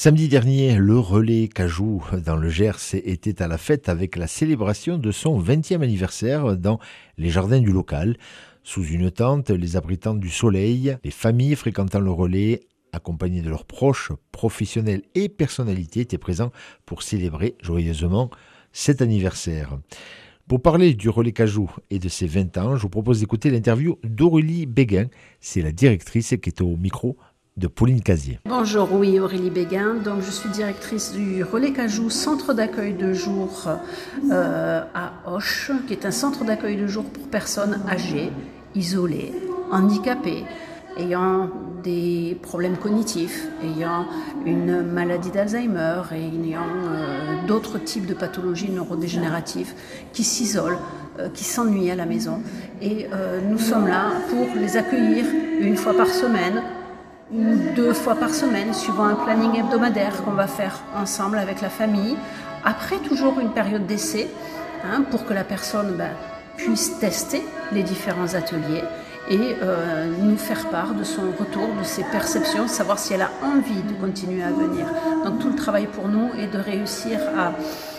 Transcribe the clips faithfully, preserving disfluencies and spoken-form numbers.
Samedi dernier, le Relais Cajou dans le Gers était à la fête avec la célébration de son vingtième anniversaire dans les jardins du local. Sous une tente, les abritant du soleil, les familles fréquentant le relais, accompagnées de leurs proches, professionnels et personnalités, étaient présents pour célébrer joyeusement cet anniversaire. Pour parler du Relais Cajou et de ses vingt ans, je vous propose d'écouter l'interview d'Aurélie Béguin. C'est la directrice qui est au micro de Pauline Casier. Bonjour, oui, Aurélie Béguin. Donc, je suis directrice du Relais Cajou, centre d'accueil de jour euh, à Auch, qui est un centre d'accueil de jour pour personnes âgées, isolées, handicapées, ayant des problèmes cognitifs, ayant une maladie d'Alzheimer et ayant euh, d'autres types de pathologies neurodégénératives qui s'isolent, euh, qui s'ennuient à la maison. Et euh, nous sommes là pour les accueillir une fois par semaine, ou deux fois par semaine, suivant un planning hebdomadaire qu'on va faire ensemble avec la famille. Après, toujours une période d'essai, hein, pour que la personne ben, puisse tester les différents ateliers et euh, nous faire part de son retour, de ses perceptions, savoir si elle a envie de continuer à venir. Donc tout le travail pour nous est de réussir à,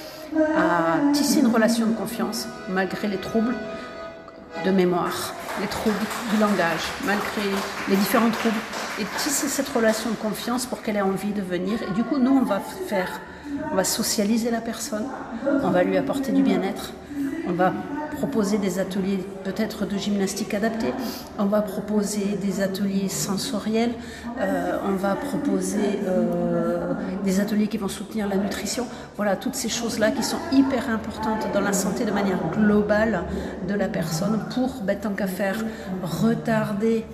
à tisser une relation de confiance, malgré les troubles de mémoire, les troubles du langage, malgré les différents troubles, et tisser cette relation de confiance pour qu'elle ait envie de venir. Et du coup, nous, on va faire, on va socialiser la personne, on va lui apporter du bien-être, on va proposer des ateliers peut-être de gymnastique adaptée, on va proposer des ateliers sensoriels, euh, on va proposer euh, des ateliers qui vont soutenir la nutrition. Voilà, toutes ces choses-là qui sont hyper importantes dans la santé de manière globale de la personne pour, ben, tant qu'à faire, retarder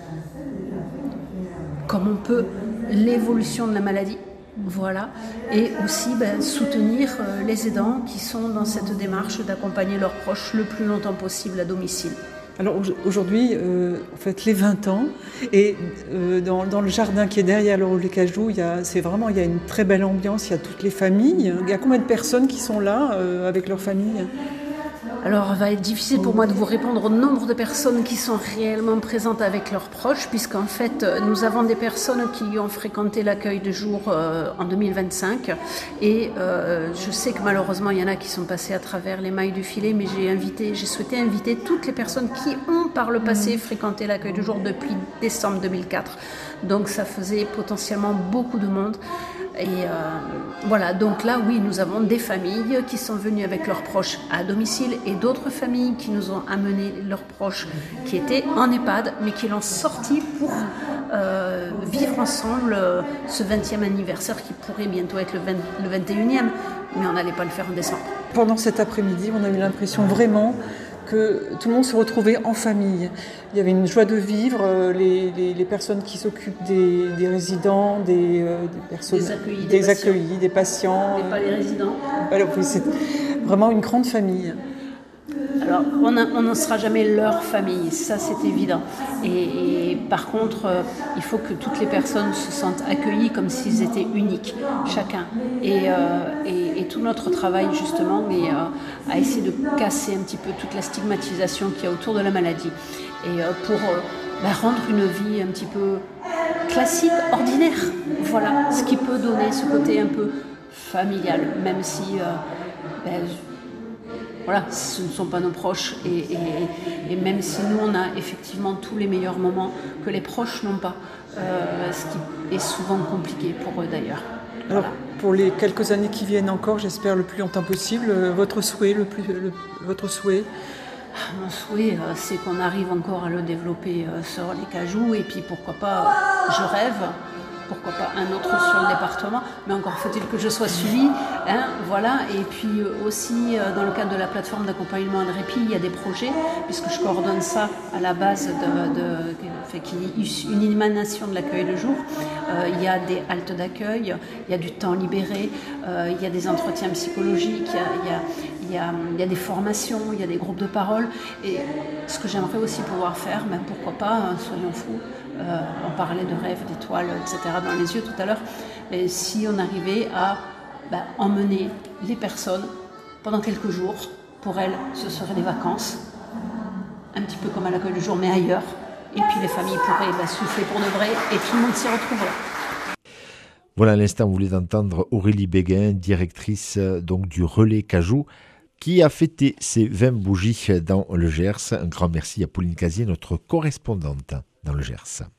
comme on peut l'évolution de la maladie. Voilà, et aussi ben, soutenir euh, les aidants qui sont dans cette démarche d'accompagner leurs proches le plus longtemps possible à domicile. Alors aujourd'hui, euh, on fête les vingt ans, et euh, dans, dans le jardin qui est derrière le Relais Cajou, il y a, c'est vraiment, il y a une très belle ambiance, il y a toutes les familles. Il y a combien de personnes qui sont là euh, avec leurs familles ? Alors, il va être difficile pour moi de vous répondre au nombre de personnes qui sont réellement présentes avec leurs proches, puisqu'en fait, nous avons des personnes qui ont fréquenté l'accueil de jour euh, en deux mille vingt-cinq, et euh, je sais que malheureusement, il y en a qui sont passés à travers les mailles du filet, mais j'ai invité, j'ai souhaité inviter toutes les personnes qui ont par le passé fréquenté l'accueil de jour depuis décembre deux mille quatre. Donc, ça faisait potentiellement beaucoup de monde. Et euh, voilà, donc là, oui, nous avons des familles qui sont venues avec leurs proches à domicile et d'autres familles qui nous ont amené leurs proches qui étaient en EHPAD, mais qui l'ont sorti pour euh, vivre ensemble euh, ce vingtième anniversaire qui pourrait bientôt être le, vingt, le vingt et unième, mais on n'allait pas le faire en décembre. Pendant cet après-midi, on a eu l'impression vraiment que tout le monde se retrouvait en famille. Il y avait une joie de vivre, les, les, les personnes qui s'occupent des, des résidents, des, euh, des personnes, des accueillis, des, des accueillis, des patients. Mais pas les résidents. Alors, c'est vraiment une grande famille. Alors, on n'en sera jamais leur famille, ça c'est évident. Et, et par contre, euh, il faut que toutes les personnes se sentent accueillies comme s'ils étaient uniques, chacun. Et, euh, et, et tout notre travail, justement, est euh, à essayer de casser un petit peu toute la stigmatisation qu'il y a autour de la maladie. Et euh, pour euh, bah, rendre une vie un petit peu classique, ordinaire. Voilà, ce qui peut donner ce côté un peu familial, même si... Euh, bah, Voilà, ce ne sont pas nos proches et, et, et même si nous on a effectivement tous les meilleurs moments que les proches n'ont pas, euh, ce qui est souvent compliqué pour eux d'ailleurs. Alors voilà. Pour les quelques années qui viennent encore, j'espère le plus longtemps possible, votre souhait, le plus, le, votre souhait Mon souhait, euh, c'est qu'on arrive encore à le développer euh, sur les Cajous et puis pourquoi pas, euh, je rêve. Pourquoi pas un autre sur le département, mais encore faut-il que je sois suivie, hein, voilà. Et puis aussi, dans le cadre de la plateforme d'accompagnement et de répit, il y a des projets, puisque je coordonne ça à la base de, de, fait qu'il y ait une émanation de l'accueil de jour. Euh, il y a des haltes d'accueil, il y a du temps libéré, euh, il y a des entretiens psychologiques, il y a, il y a, il y a, il y a des formations, il y a des groupes de parole. Et ce que j'aimerais aussi pouvoir faire, ben pourquoi pas, hein, soyons fous, euh, on parlait de rêves, d'étoiles, et cetera dans les yeux tout à l'heure, et si on arrivait à ben, emmener les personnes pendant quelques jours, pour elles, ce seraient des vacances, un petit peu comme à l'accueil du jour, mais ailleurs, et puis les familles pourraient ben, souffler pour de vrai, et tout le monde s'y retrouverait. Voilà, à l'instant, vous voulez entendre Aurélie Béguin, directrice donc du Relais Cajou, qui a fêté ses vingt bougies dans le Gers. Un grand merci à Pauline Casier, notre correspondante dans le Gers.